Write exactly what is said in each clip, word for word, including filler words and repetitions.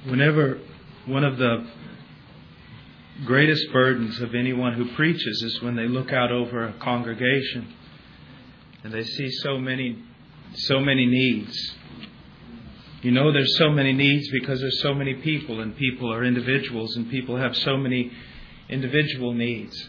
Whenever one of the greatest burdens of anyone who preaches is when they look out over a congregation and they see so many, so many needs. You know there's so many needs because there's so many people, and people are individuals, and people have so many individual needs.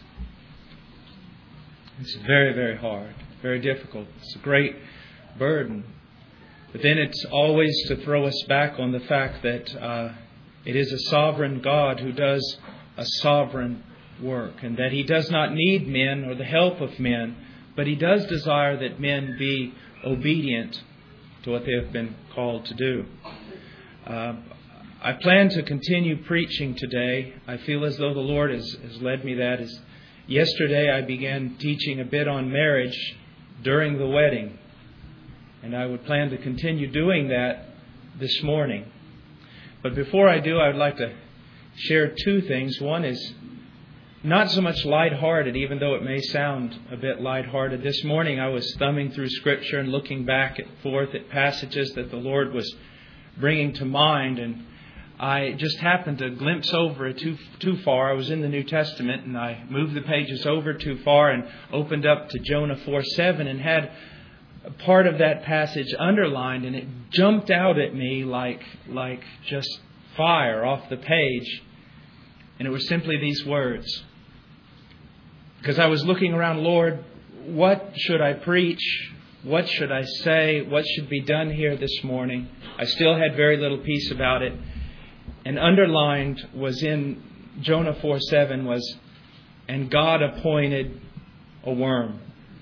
It's very, very hard, very difficult. It's a great burden. But then it's always to throw us back on the fact that uh, it is a sovereign God who does a sovereign work, and that He does not need men or the help of men, but He does desire that men be obedient to what they have been called to do. Uh, I plan to continue preaching today. I feel as though the Lord has, has led me that. As yesterday I began teaching a bit on marriage during the wedding, and I would plan to continue doing that this morning. But before I do, I would like to share two things. One is not so much lighthearted, even though it may sound a bit lighthearted. This morning I was thumbing through Scripture and looking back and forth at passages that the Lord was bringing to mind, and I just happened to glimpse over it too, too far. I was in the New Testament, and I moved the pages over too far and opened up to Jonah four seven and had a part of that passage underlined, and it jumped out at me like, like just fire off the page. And it was simply these words. Because I was looking around, Lord, what should I preach? What should I say? What should be done here this morning? I still had very little peace about it. And underlined was in Jonah four seven was, and God appointed a worm.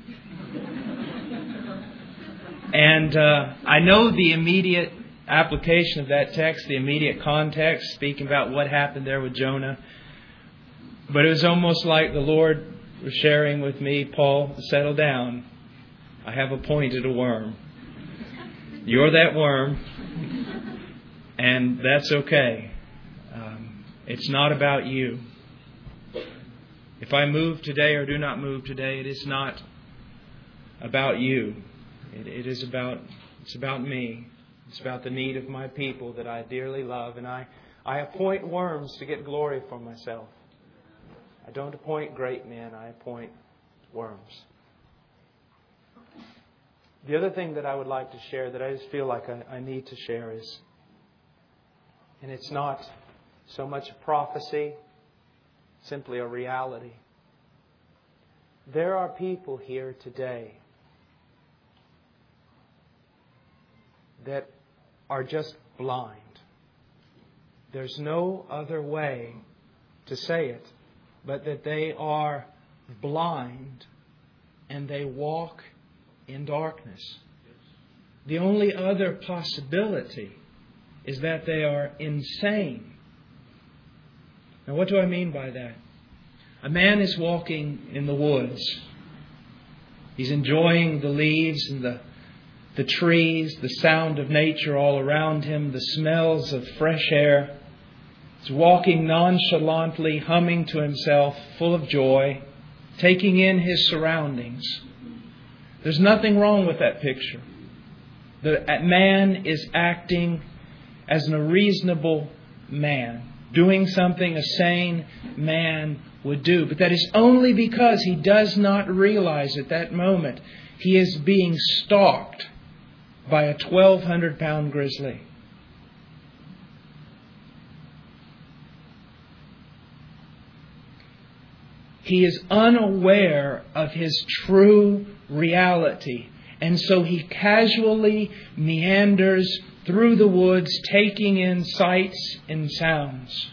And uh, I know the immediate application of that text, the immediate context, speaking about what happened there with Jonah. But it was almost like the Lord was sharing with me, Paul, settle down. I have appointed a worm. You're that worm, and that's okay. Um, it's not about you. If I move today or do not move today, it is not about you. It, it is about it's about me. It's about the need of my people that I dearly love, and I, I appoint worms to get glory for myself. I don't appoint great men, I appoint worms. The other thing that I would like to share that I just feel like I, I need to share is, and it's not so much a prophecy, simply a reality. There are people here today that are just blind. There's no other way to say it, but that they are blind and they walk in darkness. The only other possibility is that they are insane. Now, what do I mean by that? A man is walking in the woods. He's enjoying the leaves and the The trees, the sound of nature all around him, the smells of fresh air. He's walking nonchalantly, humming to himself, full of joy, taking in his surroundings. There's nothing wrong with that picture. The man is acting as a reasonable man, doing something a sane man would do. But that is only because he does not realize at that moment he is being stalked by a twelve hundred pound grizzly. He is unaware of his true reality, and so he casually meanders through the woods, taking in sights and sounds.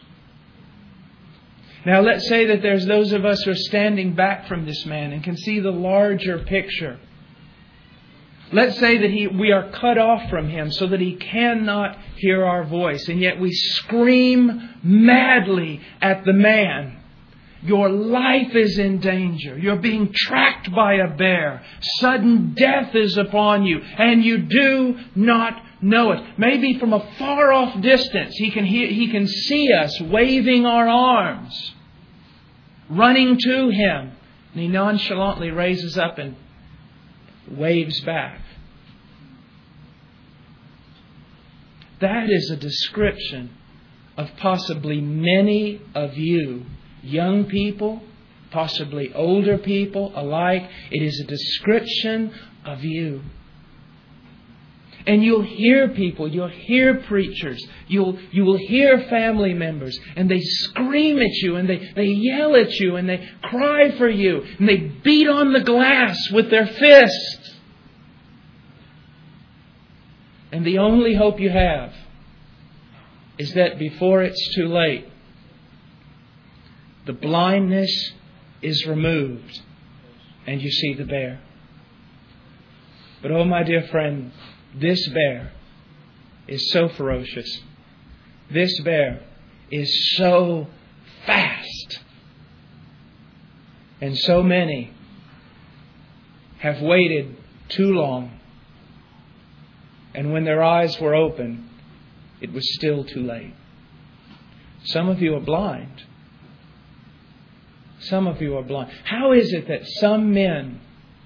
Now, let's say that there's those of us who are standing back from this man and can see the larger picture. Let's say that he, we are cut off from him so that he cannot hear our voice, and yet we scream madly at the man. Your life is in danger. You're being tracked by a bear. Sudden death is upon you, and you do not know it. Maybe from a far off distance, he can hear, he can see us waving our arms, running to him, and he nonchalantly raises up and waves back. That is a description of possibly many of you, young people, possibly older people alike. It is a description of you. And you'll hear people, you'll hear preachers, you'll you will hear family members, and they scream at you, and they, they yell at you, and they cry for you, and they beat on the glass with their fists. And the only hope you have is that before it's too late, the blindness is removed and you see the bear. But oh, my dear friend, this bear is so ferocious. This bear is so fast. And so many have waited too long. And when their eyes were open, it was still too late. Some of you are blind. Some of you are blind. How is it that some men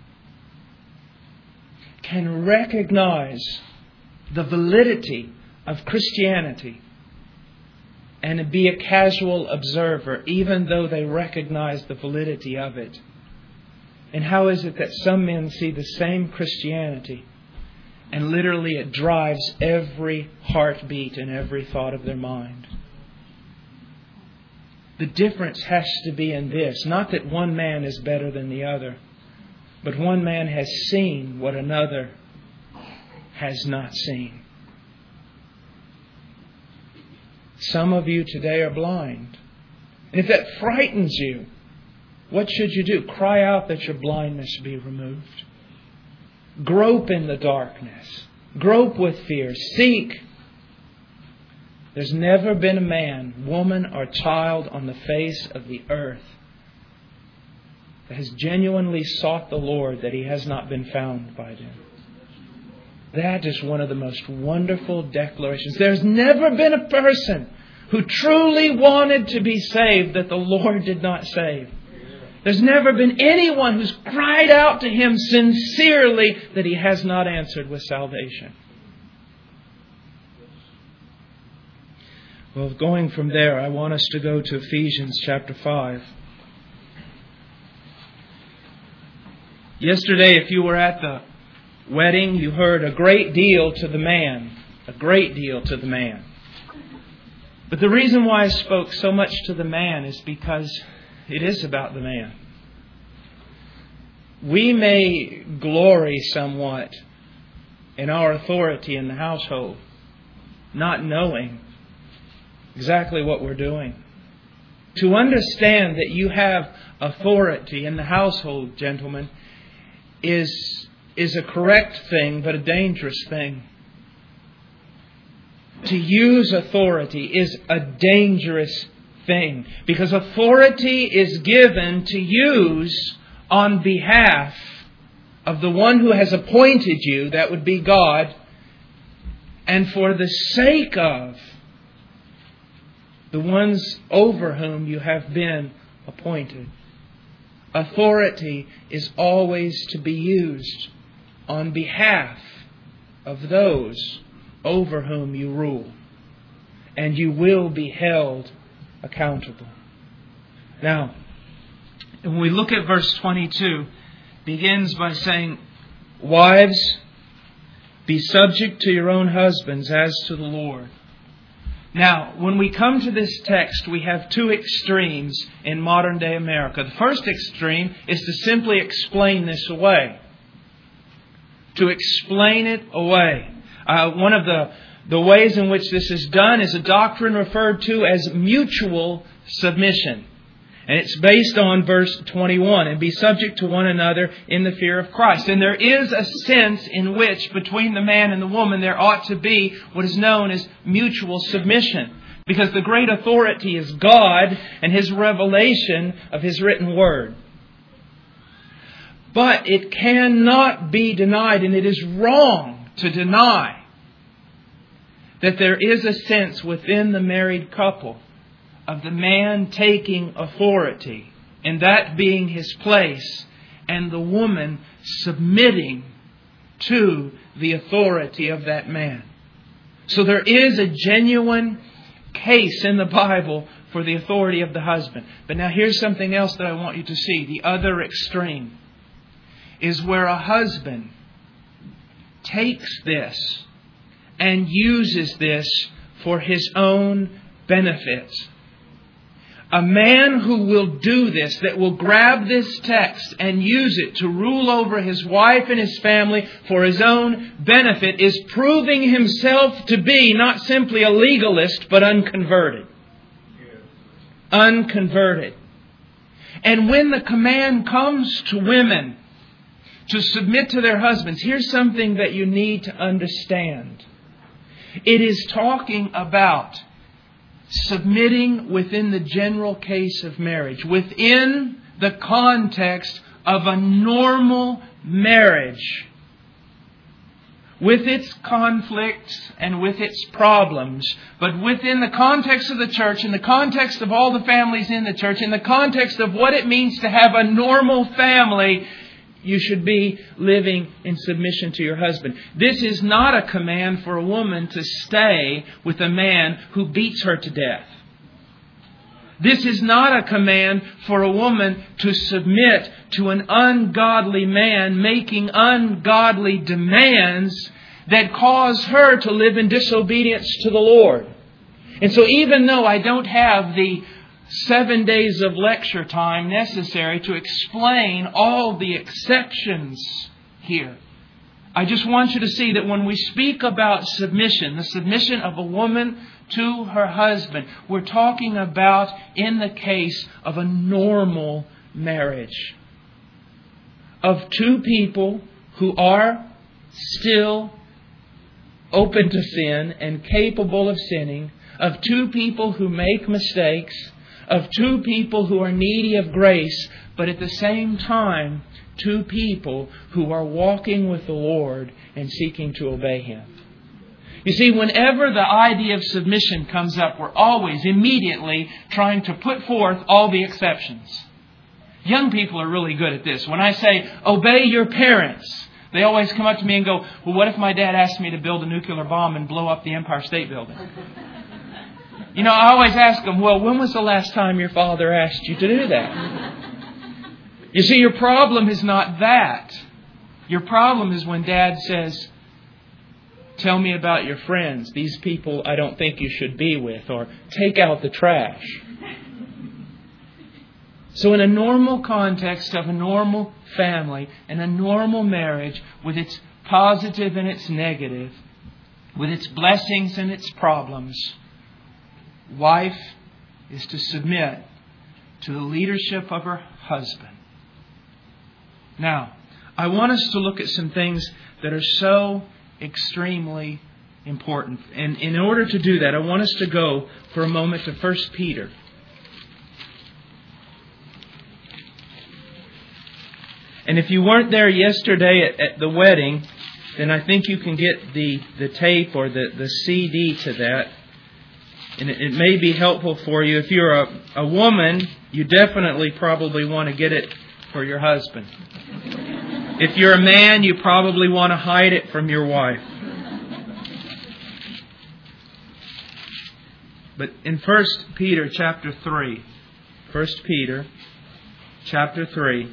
can recognize the validity of Christianity and be a casual observer, even though they recognize the validity of it? And how is it that some men see the same Christianity and literally it drives every heartbeat and every thought of their mind? The difference has to be in this. Not that one man is better than the other, but one man has seen what another has not seen. Some of you today are blind. And if that frightens you, what should you do? Cry out that your blindness be removed. Grope in the darkness. Grope with fear. Seek. There's never been a man, woman, or child on the face of the earth that has genuinely sought the Lord that He has not been found by them. That is one of the most wonderful declarations. There's never been a person who truly wanted to be saved that the Lord did not save. There's never been anyone who's cried out to Him sincerely that He has not answered with salvation. Well, going from there, I want us to go to Ephesians chapter five. Yesterday, if you were at the wedding, you heard a great deal to the man. A great deal to the man. But the reason why I spoke so much to the man is because it is about the man. We may glory somewhat in our authority in the household, not knowing exactly what we're doing. To understand that you have authority in the household, gentlemen, is, is a correct thing, but a dangerous thing. To use authority is a dangerous thing, because authority is given to use on behalf of the one who has appointed you, that would be God, and for the sake of the ones over whom you have been appointed. Authority is always to be used on behalf of those over whom you rule. And you will be held accountable. Now, when we look at verse twenty-two, it begins by saying, "Wives, be subject to your own husbands as to the Lord." Now, when we come to this text, we have two extremes in modern day America. The first extreme is to simply explain this away. To explain it away. Uh, one of the, the ways in which this is done is a doctrine referred to as mutual submission. And it's based on verse twenty-one. And be subject to one another in the fear of Christ. And there is a sense in which between the man and the woman there ought to be what is known as mutual submission. Because the great authority is God and His revelation of His written word. But it cannot be denied, and it is wrong to deny, that there is a sense within the married couple of the man taking authority, and that being his place, and the woman submitting to the authority of that man. So there is a genuine case in the Bible for the authority of the husband. But now here's something else that I want you to see. The other extreme is where a husband takes this and uses this for his own benefit. A man who will do this, that will grab this text and use it to rule over his wife and his family for his own benefit, is proving himself to be not simply a legalist, but unconverted. Unconverted. And when the command comes to women to submit to their husbands, here's something that you need to understand. It is talking about submitting within the general case of marriage, within the context of a normal marriage, with its conflicts and with its problems, but within the context of the church, in the context of all the families in the church, in the context of what it means to have a normal family, you should be living in submission to your husband. This is not a command for a woman to stay with a man who beats her to death. This is not a command for a woman to submit to an ungodly man making ungodly demands that cause her to live in disobedience to the Lord. And so even though I don't have the seven days of lecture time necessary to explain all the exceptions here, I just want you to see that when we speak about submission, the submission of a woman to her husband, we're talking about in the case of a normal marriage. Of two people who are still open to sin and capable of sinning. Of two people who make mistakes. Of two people who are needy of grace, but at the same time, two people who are walking with the Lord and seeking to obey Him. You see, whenever the idea of submission comes up, we're always immediately trying to put forth all the exceptions. Young people are really good at this. When I say, obey your parents, they always come up to me and go, well, what if my dad asked me to build a nuclear bomb and blow up the Empire State Building? You know, I always ask them, well, when was the last time your father asked you to do that? You see, your problem is not that. Your problem is when Dad says, tell me about your friends. These people I don't think you should be with. Or take out the trash. So in a normal context of a normal family and a normal marriage, with its positive and its negative, with its blessings and its problems, wife is to submit to the leadership of her husband. Now, I want us to look at some things that are so extremely important. And in order to do that, I want us to go for a moment to First Peter. And if you weren't there yesterday at, at the wedding, then I think you can get the, the tape or the, the C D to that. And it, it may be helpful for you. If you're a, a woman, you definitely probably want to get it for your husband. If you're a man, you probably want to hide it from your wife. But in First Peter chapter three, First Peter chapter three,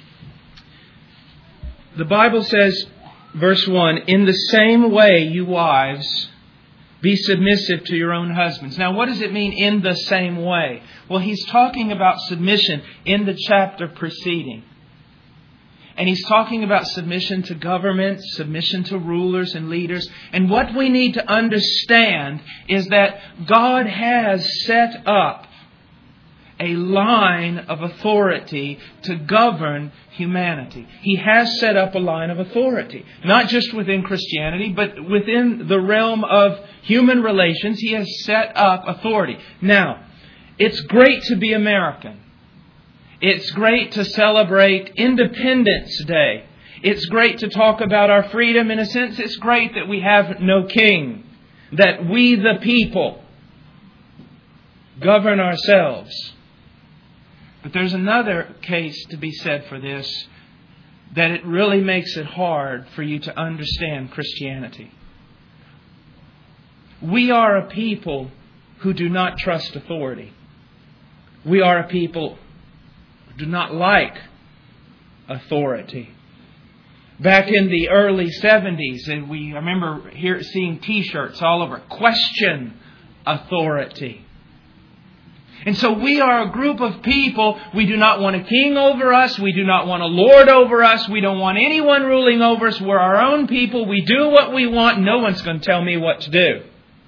the Bible says, verse one, in the same way, you wives, be submissive to your own husbands. Now, what does it mean, in the same way? Well, he's talking about submission in the chapter preceding. And he's talking about submission to government, submission to rulers and leaders. And what we need to understand is that God has set up a line of authority to govern humanity. He has set up a line of authority. Not just within Christianity, but within the realm of human relations. He has set up authority. Now, it's great to be American. It's great to celebrate Independence Day. It's great to talk about our freedom. In a sense, it's great that we have no king. That we, the people, govern ourselves. But there's another case to be said for this, that it really makes it hard for you to understand Christianity. We are a people who do not trust authority. We are a people who do not like authority. Back in the early seventies, and we I remember here seeing T-shirts all over, question authority. And so we are a group of people. We do not want a king over us. We do not want a lord over us. We don't want anyone ruling over us. We're our own people. We do what we want. No one's going to tell me what to do.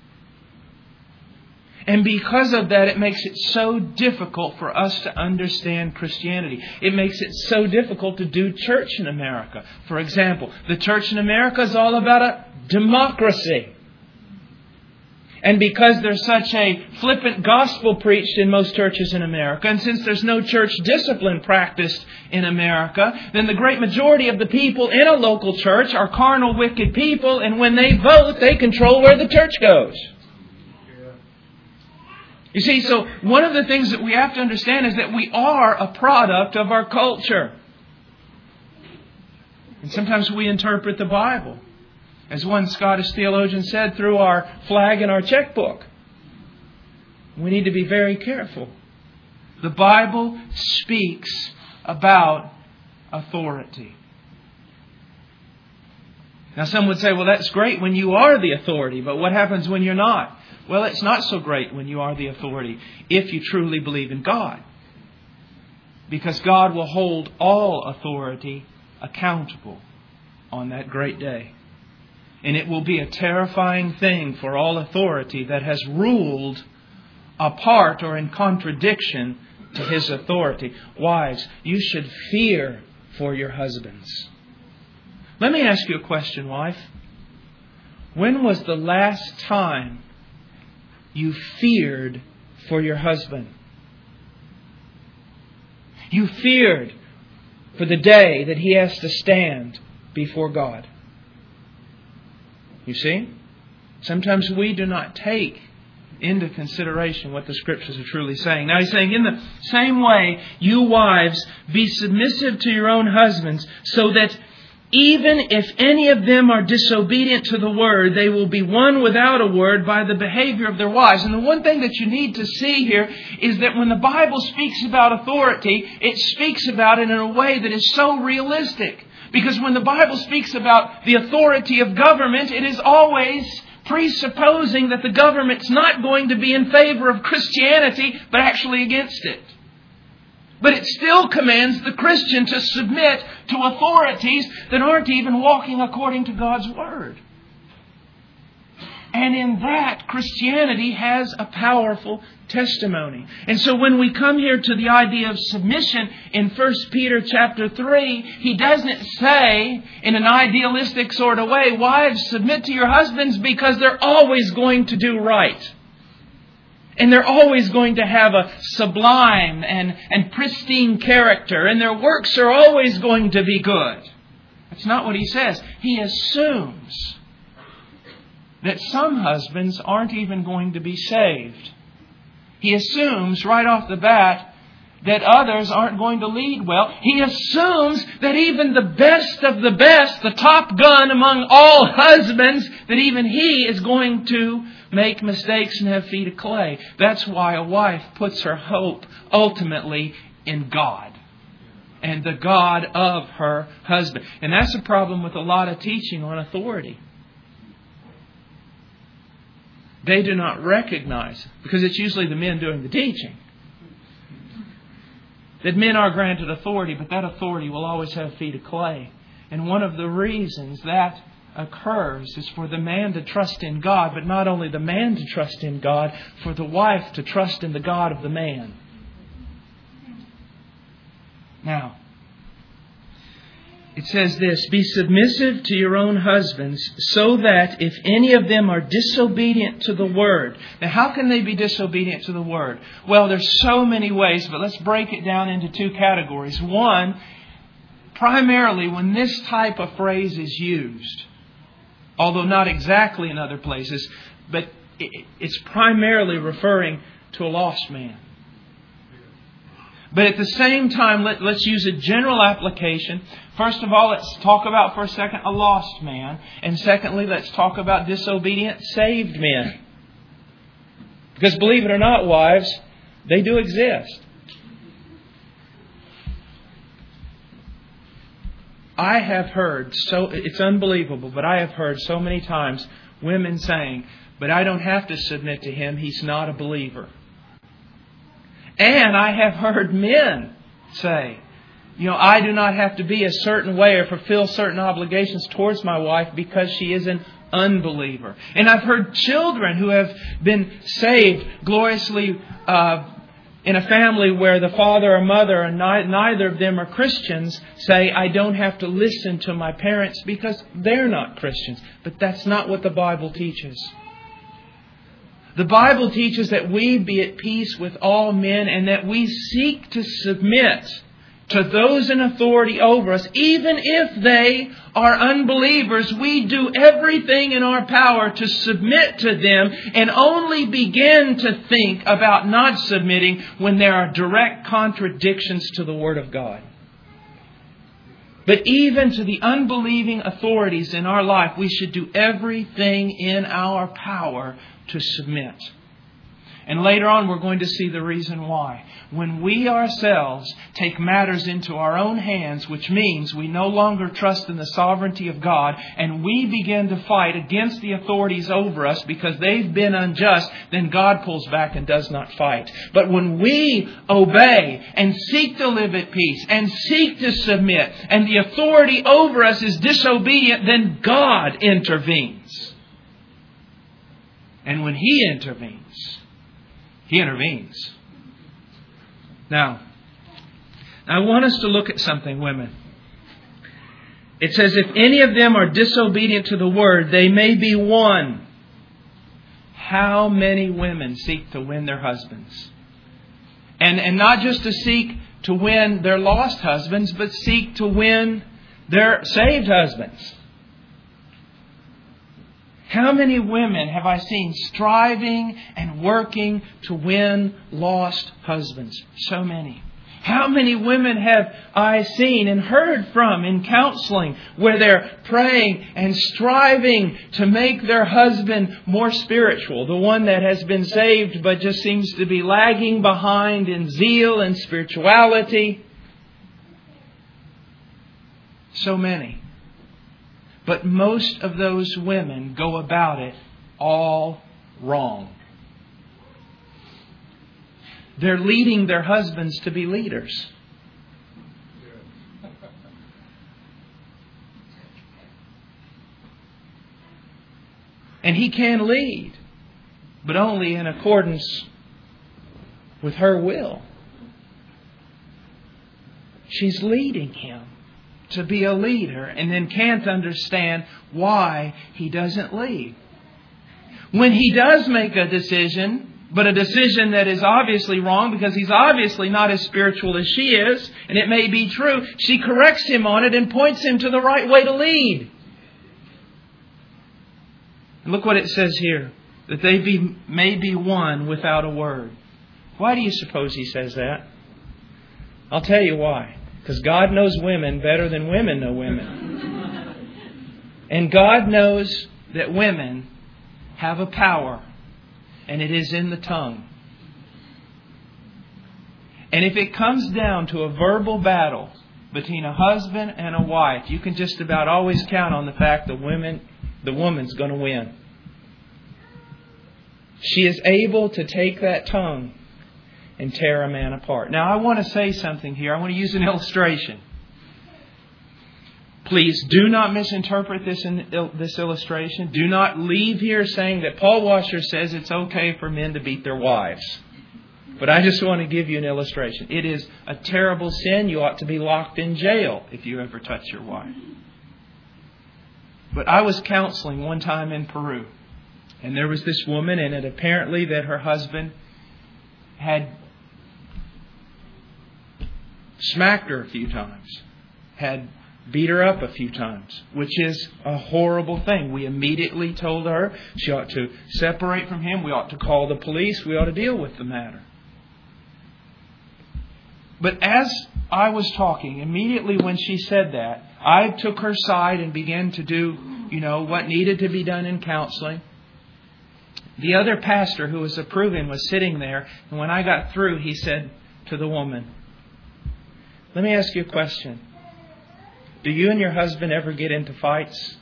And because of that, it makes it so difficult for us to understand Christianity. It makes it so difficult to do church in America. For example, the church in America is all about a democracy. And because there's such a flippant gospel preached in most churches in America, and since there's no church discipline practiced in America, then the great majority of the people in a local church are carnal, wicked people, and when they vote, they control where the church goes. You see, so one of the things that we have to understand is that we are a product of our culture. And sometimes we interpret the Bible, as one Scottish theologian said, through our flag and our checkbook. We need to be very careful. The Bible speaks about authority. Now some would say, well, that's great when you are the authority, but what happens when you're not? Well, it's not so great when you are the authority if you truly believe in God. Because God will hold all authority accountable on that great day. And it will be a terrifying thing for all authority that has ruled apart or in contradiction to His authority. Wives, you should fear for your husbands. Let me ask you a question, wife. When was the last time you feared for your husband? You feared for the day that he has to stand before God. You see? Sometimes we do not take into consideration what the Scriptures are truly saying. Now He's saying, in the same way, you wives, be submissive to your own husbands, so that even if any of them are disobedient to the word, they will be won without a word by the behavior of their wives. And the one thing that you need to see here is that when the Bible speaks about authority, it speaks about it in a way that is so realistic. Because when the Bible speaks about the authority of government, it is always presupposing that the government's not going to be in favor of Christianity, but actually against it. But it still commands the Christian to submit to authorities that aren't even walking according to God's Word. And in that, Christianity has a powerful testimony. And so when we come here to the idea of submission in First Peter chapter three, he doesn't say in an idealistic sort of way, wives, submit to your husbands because they're always going to do right. And they're always going to have a sublime and, and pristine character. And their works are always going to be good. That's not what he says. He assumes that some husbands aren't even going to be saved. He assumes right off the bat that others aren't going to lead well. He assumes that even the best of the best, the top gun among all husbands, that even he is going to make mistakes and have feet of clay. That's why a wife puts her hope ultimately in God and the God of her husband. And that's a problem with a lot of teaching on authority. They do not recognize, because it's usually the men doing the teaching, that men are granted authority, but that authority will always have feet of clay. And one of the reasons that occurs is for the man to trust in God, but not only the man to trust in God, for the wife to trust in the God of the man. Now, it says this, be submissive to your own husbands, so that if any of them are disobedient to the word. Now, how can they be disobedient to the word? Well, there's so many ways, but let's break it down into two categories. One, primarily when this type of phrase is used, although not exactly in other places, but it's primarily referring to a lost man. But at the same time, let, let's use a general application. First of all, let's talk about for a second a lost man. And secondly, let's talk about disobedient saved men. Because believe it or not, wives, they do exist. I have heard, so it's unbelievable, but I have heard so many times women saying, but I don't have to submit to him, he's not a believer. And I have heard men say, you know, I do not have to be a certain way or fulfill certain obligations towards my wife because she is an unbeliever. And I've heard children who have been saved gloriously uh, in a family where the father or mother, and ni- neither of them are Christians, say, I don't have to listen to my parents because they're not Christians. But that's not what the Bible teaches. The Bible teaches that we be at peace with all men and that we seek to submit to those in authority over us, even if they are unbelievers. We do everything in our power to submit to them and only begin to think about not submitting when there are direct contradictions to the Word of God. But even to the unbelieving authorities in our life, we should do everything in our power to submit. And later on, we're going to see the reason why. When we ourselves take matters into our own hands, which means we no longer trust in the sovereignty of God, and we begin to fight against the authorities over us because they've been unjust, then God pulls back and does not fight. But when we obey and seek to live at peace and seek to submit, and the authority over us is disobedient, then God intervenes. And when He intervenes, He intervenes. Now, I want us to look at something, women. It says, if any of them are disobedient to the word, they may be won. How many women seek to win their husbands? And, and not just to seek to win their lost husbands, but seek to win their saved husbands. How many women have I seen striving and working to win lost husbands? So many. How many women have I seen and heard from in counseling where they're praying and striving to make their husband more spiritual? The one that has been saved but just seems to be lagging behind in zeal and spirituality. So many. But most of those women go about it all wrong. They're leading their husbands to be leaders. And he can lead, but only in accordance with her will. She's leading him to be a leader, and then can't understand why he doesn't lead. When he does make a decision, but a decision that is obviously wrong because he's obviously not as spiritual as she is, and it may be true, she corrects him on it and points him to the right way to lead. And look what it says here, that they be, may be won without a word. Why do you suppose he says that? I'll tell you why. Because God knows women better than women know women. And God knows that women have a power, and it is in the tongue. And if it comes down to a verbal battle between a husband and a wife, you can just about always count on the fact that women, the woman's going to win. She is able to take that tongue and tear a man apart. Now, I want to say something here. I want to use an illustration. Please do not misinterpret this in this illustration. Do not leave here saying that Paul Washer says it's okay for men to beat their wives. But I just want to give you an illustration. It is a terrible sin. You ought to be locked in jail if you ever touch your wife. But I was counseling one time in Peru. And there was this woman, and it apparently that her husband had smacked her a few times, had beat her up a few times, which is a horrible thing. We immediately told her she ought to separate from him. We ought to call the police. We ought to deal with the matter. But as I was talking, immediately when she said that, I took her side and began to do, you know, what needed to be done in counseling. The other pastor who was approving was sitting there, and when I got through, he said to the woman, "Let me ask you a question. Do you and your husband ever get into fights?"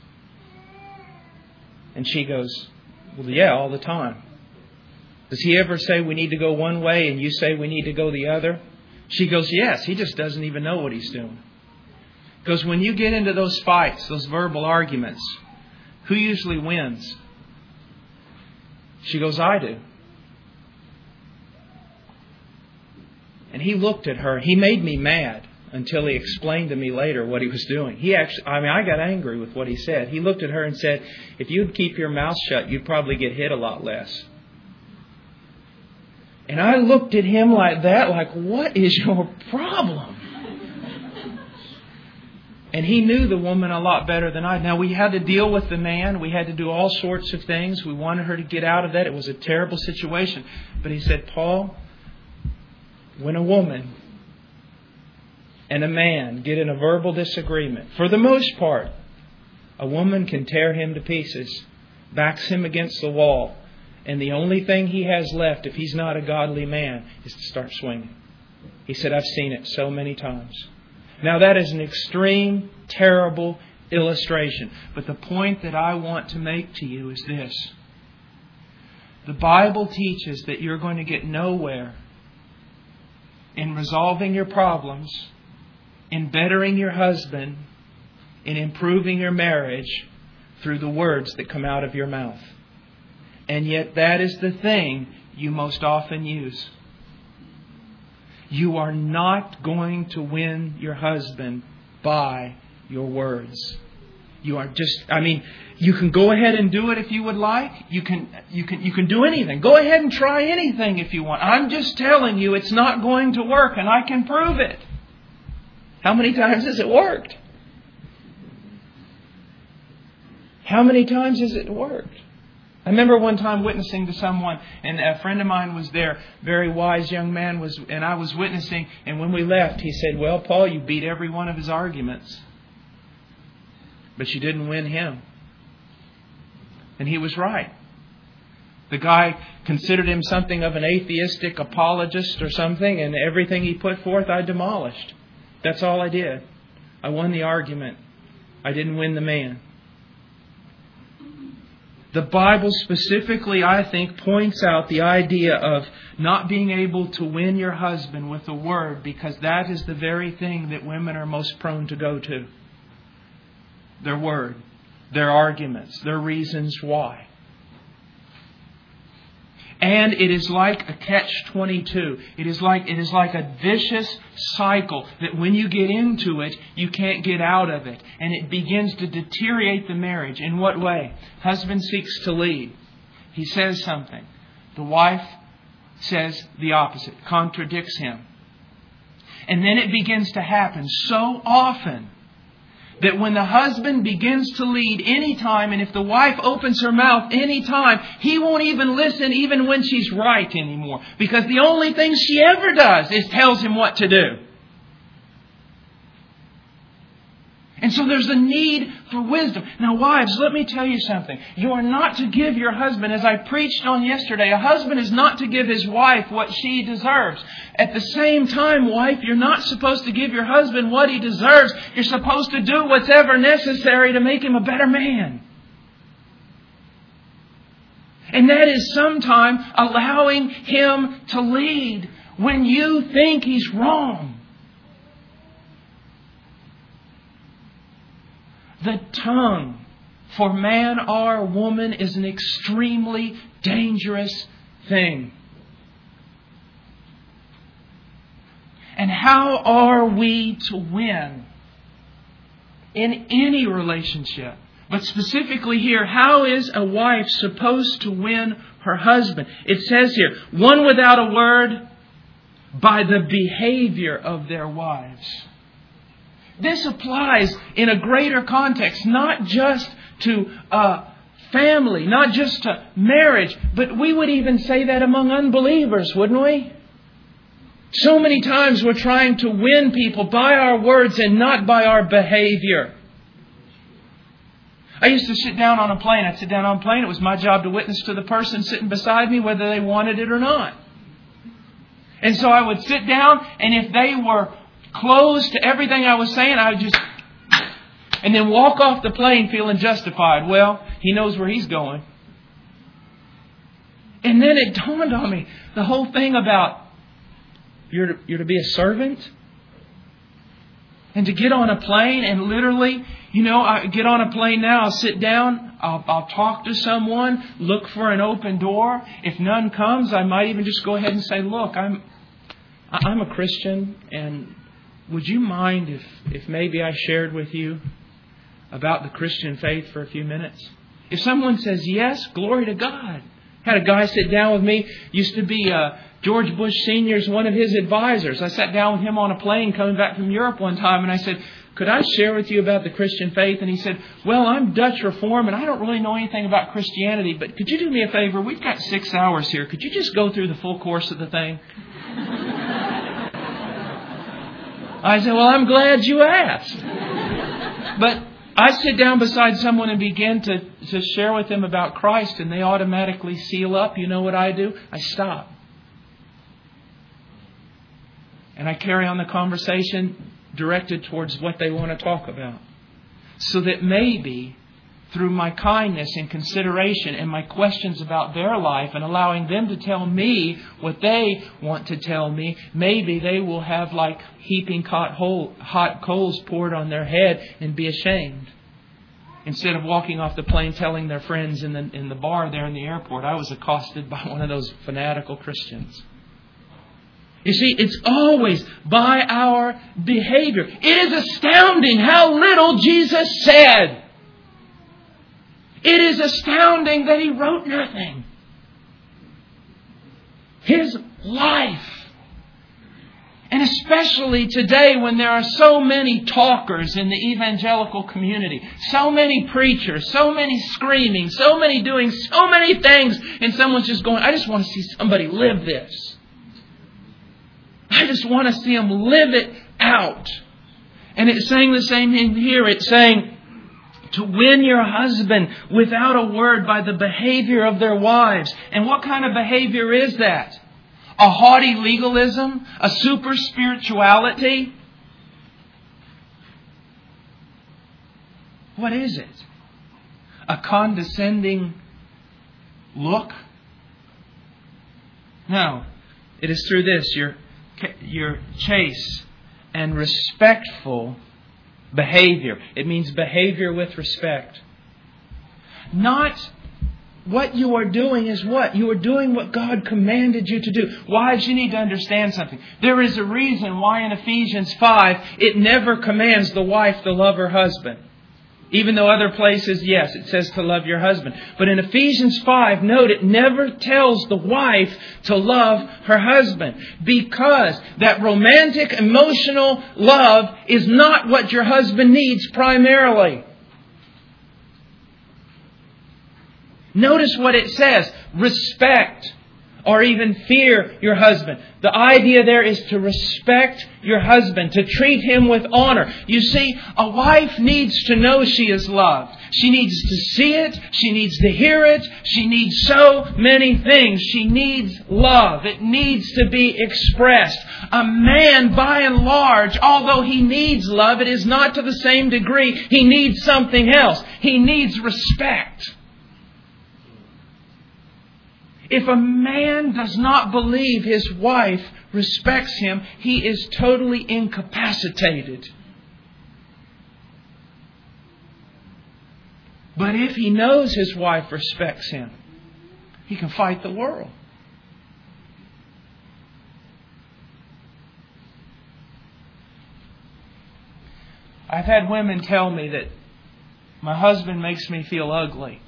And she goes, "Well, yeah, all the time." "Does he ever say we need to go one way and you say we need to go the other?" She goes, "Yes, he just doesn't even know what he's doing." Because when you get into those fights, those verbal arguments, who usually wins? She goes, "I do." And he looked at her. He made me mad until he explained to me later what he was doing. He actually, I mean, I got angry with what he said. He looked at her and said, "If you'd keep your mouth shut, you'd probably get hit a lot less." And I looked at him like that, like, what is your problem? And he knew the woman a lot better than I. Now, we had to deal with the man. We had to do all sorts of things. We wanted her to get out of that. It was a terrible situation. But he said, "Paul, when a woman and a man get in a verbal disagreement, for the most part, a woman can tear him to pieces, backs him against the wall, and the only thing he has left, if he's not a godly man, is to start swinging." He said, "I've seen it so many times." Now, that is an extreme, terrible illustration. But the point that I want to make to you is this. The Bible teaches that you're going to get nowhere in resolving your problems, in bettering your husband, in improving your marriage through the words that come out of your mouth. And yet that is the thing you most often use. You are not going to win your husband by your words. You are just, I mean, you can go ahead and do it if you would like. You can, you can, you can do anything. Go ahead and try anything if you want. I'm just telling you it's not going to work, and I can prove it. How many times has it worked? How many times has it worked? I remember one time witnessing to someone, and a friend of mine was there, very wise young man, was, and I was witnessing, and when we left, he said, "Well, Paul, you beat every one of his arguments, but you didn't win him." And he was right. The guy considered him something of an atheistic apologist or something, and everything he put forth, I demolished. That's all I did. I won the argument. I didn't win the man. The Bible specifically, I think, points out the idea of not being able to win your husband with a word, because that is the very thing that women are most prone to go to. Their word, their arguments, their reasons why. And it is like a catch twenty-two. It is like it is like a vicious cycle that when you get into it, you can't get out of it. And it begins to deteriorate the marriage. In what way? Husband seeks to lead. He says something. The wife says the opposite, contradicts him. And then it begins to happen so often that when the husband begins to lead any time, and if the wife opens her mouth any time, he won't even listen even when she's right anymore. Because the only thing she ever does is tells him what to do. And so there's a need for wisdom. Now, wives, let me tell you something. You are not to give your husband, as I preached on yesterday, a husband is not to give his wife what she deserves. At the same time, wife, you're not supposed to give your husband what he deserves. You're supposed to do whatever necessary to make him a better man. And that is sometimes allowing him to lead when you think he's wrong. The tongue, for man or woman, is an extremely dangerous thing. And how are we to win in any relationship? But specifically here, how is a wife supposed to win her husband? It says here, one without a word, by the behavior of their wives. This applies in a greater context, not just to uh, family, not just to marriage, but we would even say that among unbelievers, wouldn't we? So many times we're trying to win people by our words and not by our behavior. I used to sit down on a plane. I'd sit down on a plane. It was my job to witness to the person sitting beside me whether they wanted it or not. And so I would sit down, and if they were closed to everything I was saying, I would just... and then walk off the plane feeling justified. Well, he knows where he's going. And then it dawned on me, the whole thing about you're to, you're to be a servant. And to get on a plane and literally, you know, I get on a plane now, I'll sit down, I'll, I'll talk to someone, look for an open door. If none comes, I might even just go ahead and say, look, I'm I'm a Christian, and would you mind if, if maybe I shared with you about the Christian faith for a few minutes? If someone says yes, glory to God. Had a guy sit down with me, used to be uh, George Bush Senior's one of his advisors. I sat down with him on a plane coming back from Europe one time, and I said, could I share with you about the Christian faith? And he said, well, I'm Dutch Reform, and I don't really know anything about Christianity, but could you do me a favor? We've got six hours here. Could you just go through the full course of the thing? I said, well, I'm glad you asked. But I sit down beside someone and begin to, to share with them about Christ, and they automatically seal up. You know what I do? I stop. And I carry on the conversation directed towards what they want to talk about. So that maybe through my kindness and consideration and my questions about their life and allowing them to tell me what they want to tell me, maybe they will have like heaping hot, hole, hot coals poured on their head and be ashamed. Instead of walking off the plane telling their friends in the, in the bar there in the airport, I was accosted by one of those fanatical Christians. You see, it's always by our behavior. It is astounding how little Jesus said. It is astounding that He wrote nothing. His life. And especially today when there are so many talkers in the evangelical community, so many preachers, so many screaming, so many doing so many things, and someone's just going, I just want to see somebody live this. I just want to see them live it out. And it's saying the same thing here. It's saying to win your husband without a word by the behavior of their wives. And what kind of behavior is that? A haughty legalism? A super spirituality? What is it? A condescending look? No. It is through this, your, your chaste and respectful behavior. It means behavior with respect. Not what you are doing is what? You are doing what God commanded you to do. Wives, you need to understand something. There is a reason why in Ephesians five it never commands the wife to love her husband. Even though other places, yes, it says to love your husband. But in Ephesians five, note, it never tells the wife to love her husband. Because that romantic, emotional love is not what your husband needs primarily. Notice what it says. Respect or even fear your husband. The idea there is to respect your husband, to treat him with honor. You see, a wife needs to know she is loved. She needs to see it. She needs to hear it. She needs so many things. She needs love. It needs to be expressed. A man, by and large, although he needs love, it is not to the same degree. He needs something else. He needs respect. If a man does not believe his wife respects him, he is totally incapacitated. But if he knows his wife respects him, he can fight the world. I've had women tell me that my husband makes me feel ugly.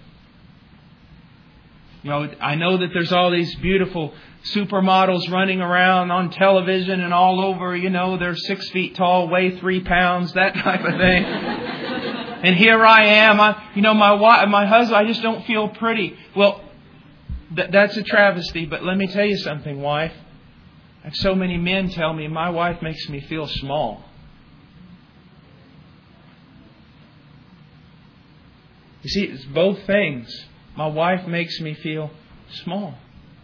You know, I know that there's all these beautiful supermodels running around on television and all over. You know, they're six feet tall, weigh three pounds, that type of thing. And here I am. I, you know, my wife, my husband, I just don't feel pretty. Well, th- that's a travesty. But let me tell you something, wife. I have so many men tell me my wife makes me feel small. You see, it's both things. My wife makes me feel small,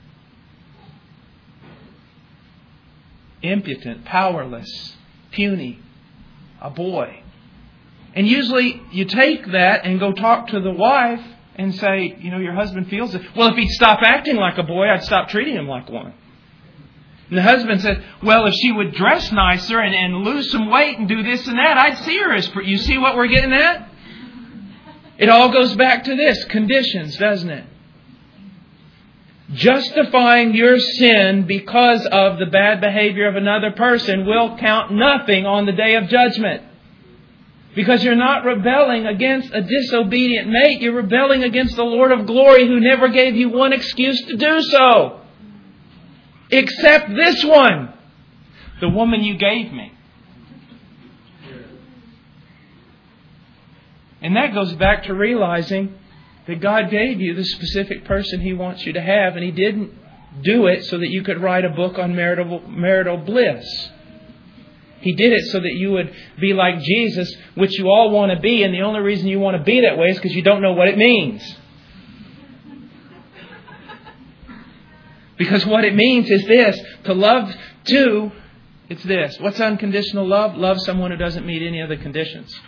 impotent, powerless, puny, a boy. And usually you take that and go talk to the wife and say, you know, your husband feels it. Well, if he'd stop acting like a boy, I'd stop treating him like one. And the husband said, well, if she would dress nicer and, and lose some weight and do this and that, I'd see her as... You see what we're getting at? It all goes back to this, conditions, doesn't it? Justifying your sin because of the bad behavior of another person will count nothing on the day of judgment. Because you're not rebelling against a disobedient mate. You're rebelling against the Lord of glory who never gave you one excuse to do so. Except this one. The woman you gave me. And that goes back to realizing that God gave you the specific person He wants you to have, and He didn't do it so that you could write a book on marital, marital bliss. He did it so that you would be like Jesus, which you all want to be, and the only reason you want to be that way is because you don't know what it means. Because what it means is this, to love two, it's this. What's unconditional love? Love someone who doesn't meet any of the conditions.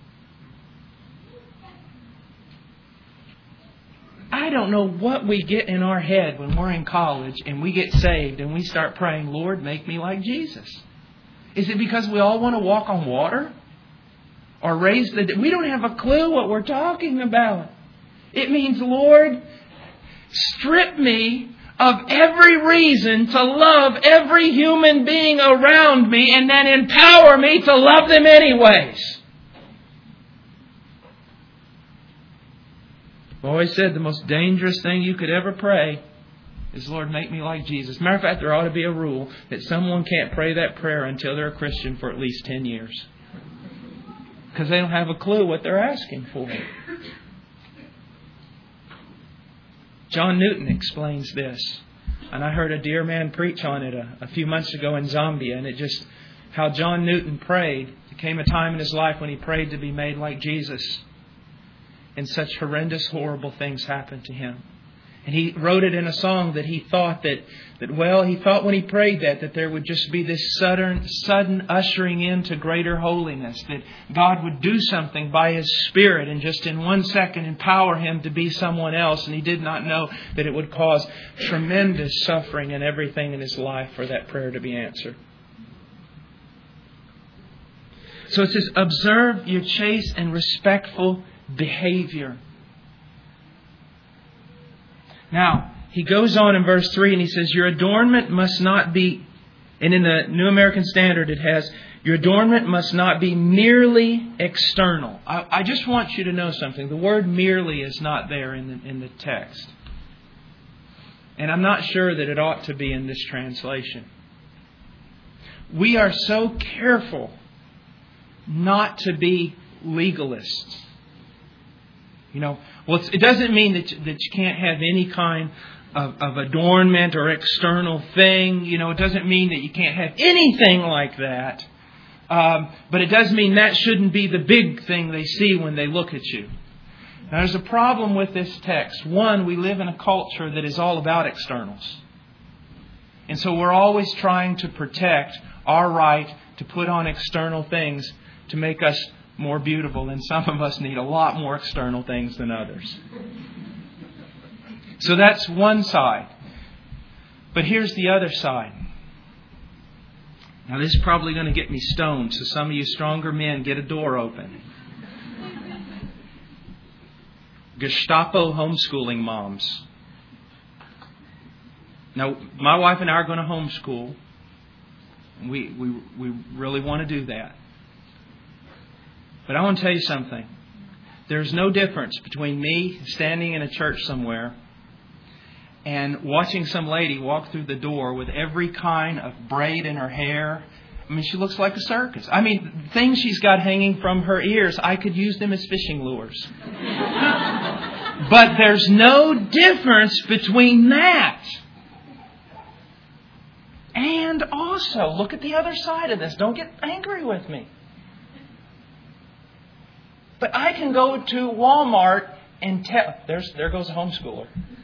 I don't know what we get in our head when we're in college and we get saved and we start praying, Lord, make me like Jesus. Is it because we all want to walk on water? Or raise the... We don't have a clue what we're talking about. It means, Lord, strip me of every reason to love every human being around me and then empower me to love them anyways. I've always said the most dangerous thing you could ever pray is, Lord, make me like Jesus. Matter of fact, there ought to be a rule that someone can't pray that prayer until they're a Christian for at least ten years. Because they don't have a clue what they're asking for. John Newton explains this. And I heard a dear man preach on it a, a few months ago in Zambia. And it just, how John Newton prayed. There came a time in his life when he prayed to be made like Jesus. And such horrendous, horrible things happened to him. And he wrote it in a song that he thought that, that well, he thought when he prayed that, that there would just be this sudden, sudden ushering into greater holiness. That God would do something by His Spirit and just in one second empower him to be someone else. And he did not know that it would cause tremendous suffering and everything in his life for that prayer to be answered. So it says, observe your chaste and respectful behavior. Now, he goes on in verse three and he says, your adornment must not be, and in the New American Standard it has, your adornment must not be merely external. I, I just want you to know something. The word merely is not there in the, in the text. And I'm not sure that it ought to be in this translation. We are so careful not to be legalists. You know, well, it doesn't mean that you, that you can't have any kind of, of adornment or external thing. You know, it doesn't mean that you can't have anything like that. Um, but it does mean that shouldn't be the big thing they see when they look at you. Now, there's a problem with this text. One, we live in a culture that is all about externals. And so we're always trying to protect our right to put on external things to make us more beautiful, and some of us need a lot more external things than others. So that's one side. But here's the other side. Now this is probably going to get me stoned, so some of you stronger men get a door open. Gestapo homeschooling moms. Now, my wife and I are going to homeschool. We, we, we really want to do that. But I want to tell you something. There's no difference between me standing in a church somewhere and watching some lady walk through the door with every kind of braid in her hair. I mean, she looks like a circus. I mean, the things she's got hanging from her ears, I could use them as fishing lures. But there's no difference between that. And also, look at the other side of this. Don't get angry with me. But I can go to Walmart and tell. There's there goes a homeschooler.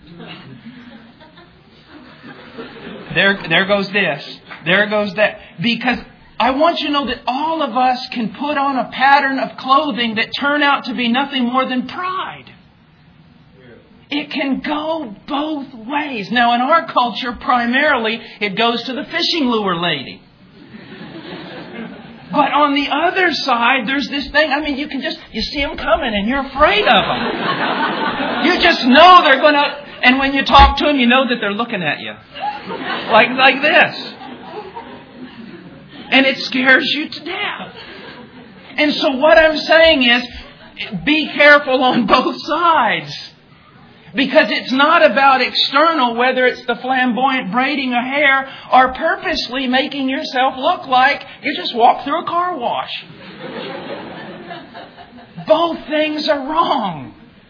There, there goes this. There goes that. Because I want you to know that all of us can put on a pattern of clothing that turn out to be nothing more than pride. It can go both ways. Now, in our culture, primarily, it goes to the fishing lure lady. But on the other side, there's this thing. I mean, you can just, you see them coming and you're afraid of them. You just know they're going to, and when you talk to them, you know that they're looking at you. Like, like this. And it scares you to death. And so what I'm saying is, be careful on both sides. Because it's not about external, whether it's the flamboyant braiding of hair or purposely making yourself look like you just walked through a car wash. Both things are wrong.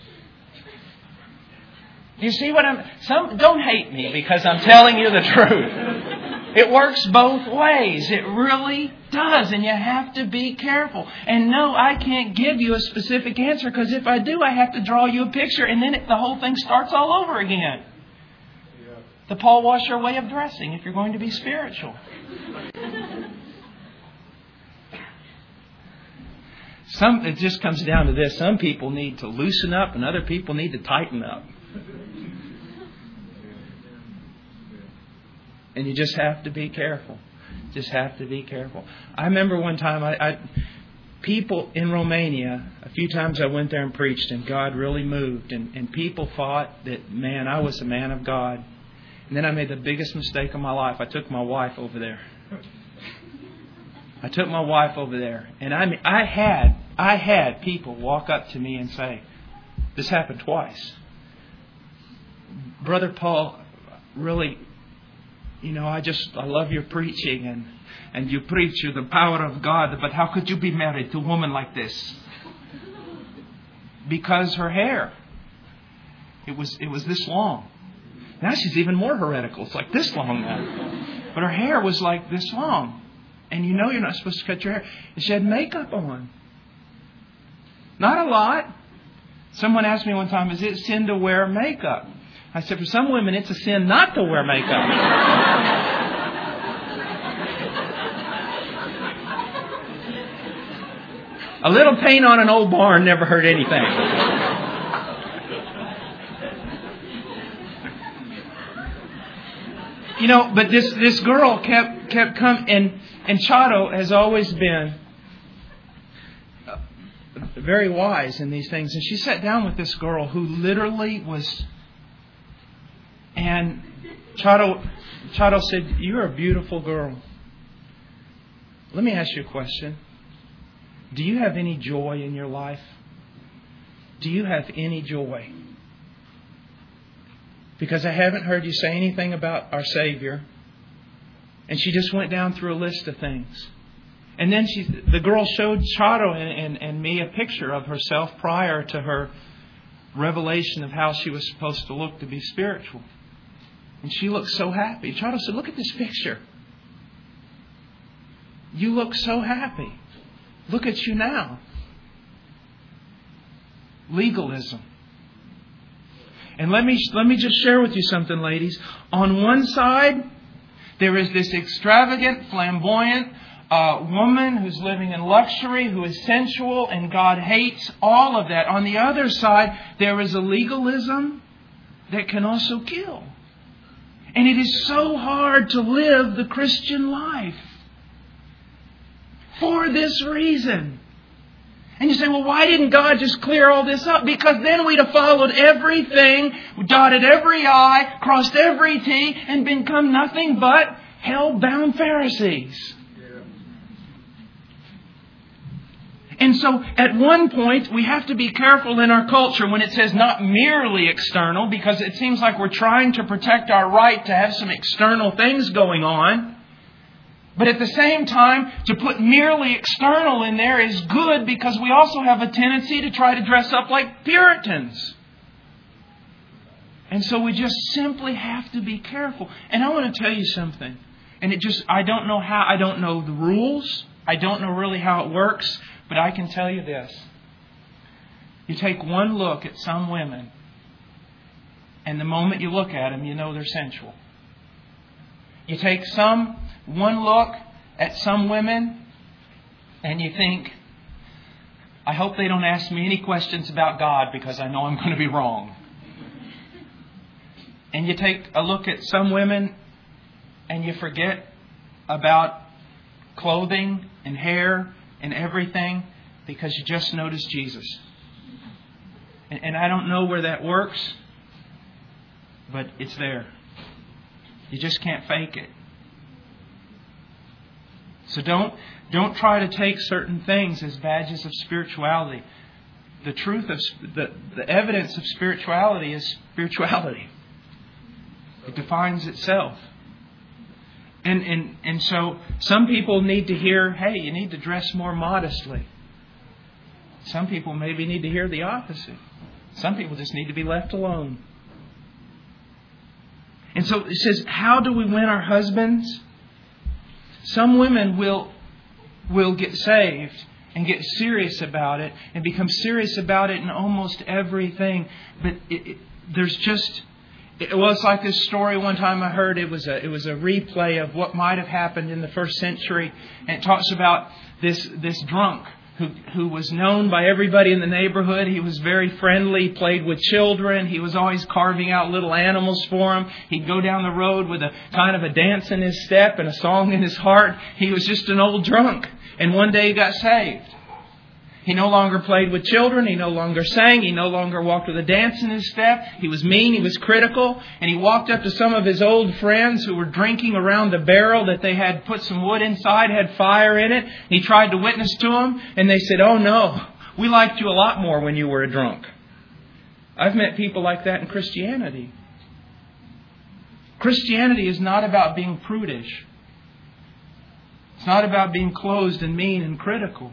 You see what I'm... Some don't hate me because I'm telling you the truth. It works both ways. It really does. And you have to be careful. And no, I can't give you a specific answer because if I do, I have to draw you a picture and then it, the whole thing starts all over again. Yeah. The Paul Washer way of dressing if you're going to be spiritual. Some, it just comes down to this. Some people need to loosen up and other people need to tighten up. And you just have to be careful. Just have to be careful. I remember one time, I, I people in Romania, a few times I went there and preached, and God really moved. And, and people thought that, man, I was a man of God. And then I made the biggest mistake of my life. I took my wife over there. I took my wife over there. And I mean, I had, I had people walk up to me and say, this happened twice. Brother Paul, really... You know, I just, I love your preaching and, and you preach you the power of God, but how could you be married to a woman like this? Because her hair, it was, it was this long. Now she's even more heretical. It's like this long now. But her hair was like this long. And you know you're not supposed to cut your hair. And she had makeup on. Not a lot. Someone asked me one time, is it sin to wear makeup? I said, for some women, it's a sin not to wear makeup. A little paint on an old barn never hurt anything. You know, but this, this girl kept kept coming, and, and Chado has always been very wise in these things. And she sat down with this girl who literally was... And Chado, Chado said, you're a beautiful girl. Let me ask you a question. Do you have any joy in your life? Do you have any joy? Because I haven't heard you say anything about our Savior. And she just went down through a list of things. And then she, the girl showed Chado and, and, and me a picture of herself prior to her revelation of how she was supposed to look to be spiritual. And she looked so happy. Chado said, look at this picture. You look so happy. Look at you now. Legalism. And let me let me just share with you something, ladies. On one side, there is this extravagant, flamboyant uh, woman who's living in luxury, who is sensual, and God hates all of that. On the other side, there is a legalism that can also kill. And it is so hard to live the Christian life for this reason. And you say, well, why didn't God just clear all this up? Because then we'd have followed everything, dotted every I, crossed every T, and become nothing but hell-bound Pharisees. And so at one point, we have to be careful in our culture when it says not merely external, because it seems like we're trying to protect our right to have some external things going on. But at the same time, to put merely external in there is good because we also have a tendency to try to dress up like Puritans. And so we just simply have to be careful. And I want to tell you something. And it just, I don't know how, I don't know the rules. I don't know really how it works. But I can tell you this. You take one look at some women, and the moment you look at them, you know they're sensual. You take some one look at some women, and you think, I hope they don't ask me any questions about God because I know I'm going to be wrong. And you take a look at some women and you forget about clothing and hair and everything because you just noticed Jesus. And, and I don't know where that works, but it's there. You just can't fake it. So don't don't try to take certain things as badges of spirituality. The truth of the, the evidence of spirituality is spirituality. It defines itself. And, and and so some people need to hear, hey, you need to dress more modestly. Some people maybe need to hear the opposite. Some people just need to be left alone. And so it says, how do we win our husbands? Some women will will get saved and get serious about it and become serious about it in almost everything. But it, it, there's just, it was like this story one time I heard. It was a it was a replay of what might have happened in the first century, and it talks about this this drunk who who was known by everybody in the neighborhood. He was very friendly, played with children. He was always carving out little animals for them. He'd go down the road with a kind of a dance in his step and a song in his heart. He was just an old drunk. And one day he got saved. He no longer played with children. He no longer sang. He no longer walked with a dance in his step. He was mean. He was critical. And he walked up to some of his old friends who were drinking around the barrel that they had put some wood inside, had fire in it. He tried to witness to them. And they said, oh no, we liked you a lot more when you were a drunk. I've met people like that in Christianity. Christianity is not about being prudish. It's not about being closed and mean and critical.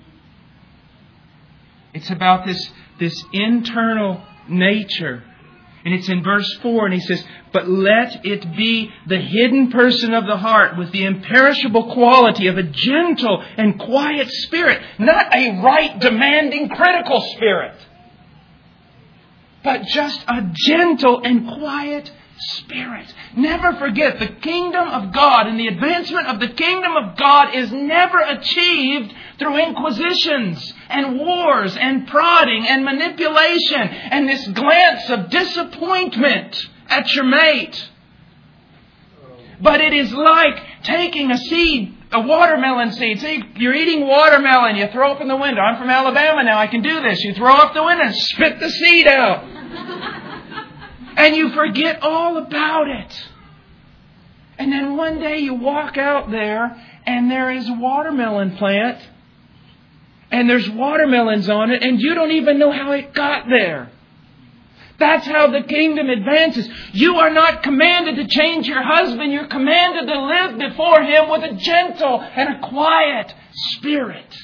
It's about this, this internal nature. And it's in verse four, and he says, but let it be the hidden person of the heart with the imperishable quality of a gentle and quiet spirit, not a right, demanding, critical spirit, but just a gentle and quiet spirit. Never forget, the kingdom of God and the advancement of the kingdom of God is never achieved through inquisitions and wars and prodding and manipulation and this glance of disappointment at your mate. But it is like taking a seed, a watermelon seed. See, you're eating watermelon, you throw up in the window. I'm from Alabama now, I can do this. You throw up the window and spit the seed out. And you forget all about it. And then one day you walk out there and there is a watermelon plant. And there's watermelons on it and you don't even know how it got there. That's how the kingdom advances. You are not commanded to change your husband. You're commanded to live before him with a gentle and a quiet spirit.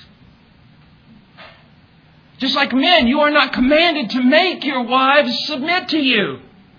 Just like men, you are not commanded to make your wives submit to you.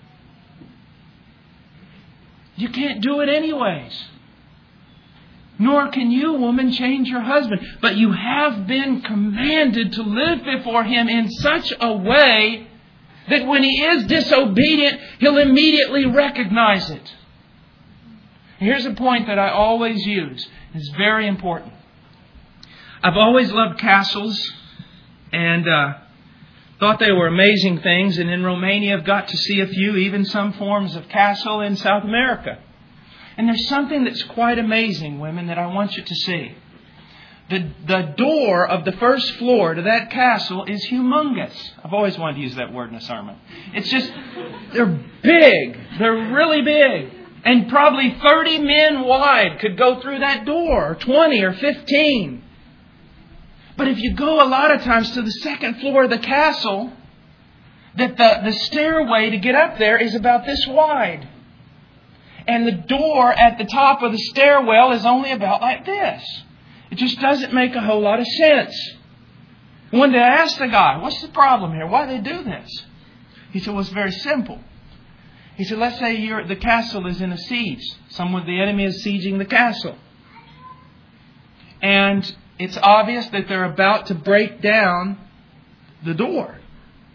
You can't do it anyways. Nor can you, woman, change your husband. But you have been commanded to live before him in such a way that when he is disobedient, he'll immediately recognize it. Here's a point that I always use. It's very important. I've always loved castles and uh, thought they were amazing things. And in Romania, I've got to see a few, even some forms of castle in South America. And there's something that's quite amazing, women, that I want you to see. The, the door of the first floor to that castle is humongous. I've always wanted to use that word in a sermon. It's just, they're big. They're really big. And probably thirty men wide could go through that door, or twenty or fifteen. But if you go a lot of times to the second floor of the castle, that the, the stairway to get up there is about this wide. And the door at the top of the stairwell is only about like this. It just doesn't make a whole lot of sense. One day I asked the guy, what's the problem here? Why do they do this? He said, well, it's very simple. He said, let's say you're, the castle is in a siege. Someone, the enemy is sieging the castle. And it's obvious that they're about to break down the door.